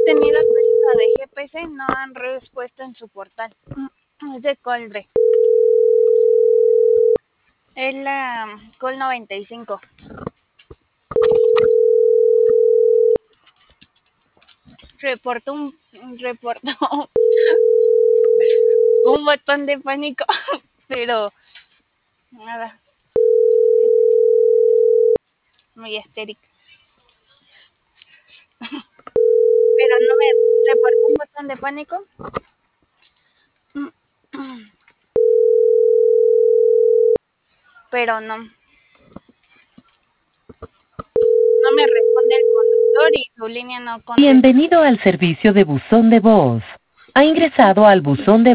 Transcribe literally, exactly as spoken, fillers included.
tenido pérdida de G P C, no han respuesto en su portal. Es de Coldre. Es la Col noventa y cinco. Reportó un reportó un botón de pánico, pero nada, muy estérica. Pero no me reportó un botón de pánico. Pero no, no me responde el conductor y su línea no contesta. Bienvenido al servicio de buzón de voz. Ha ingresado al buzón de